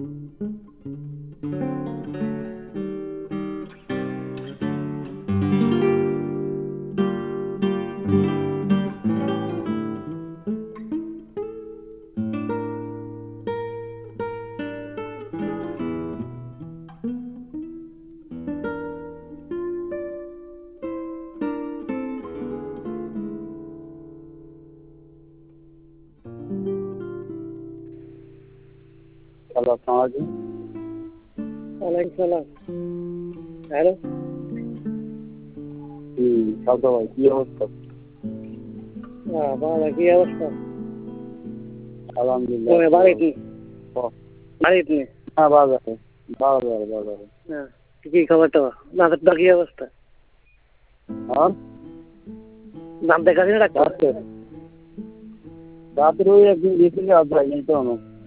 Hello, আসসালামু আলাইকুম। ওয়ালাইকুম সালাম। হ্যালো। সালতা ভাই, কি অবস্থা? ভালো, কি অবস্থা? আলহামদুলিল্লাহ। তুমি বাড়িতে? ও, বাড়িতে নেই? হ্যাঁ, বাজারে। হ্যাঁ, কি খবর টবর? দাঁতের কি অবস্থা? আর দাঁত দেখাচ্ছি না ডাক্তার? রাতের ওই একদিন গেছিল, আর যাইনি তো।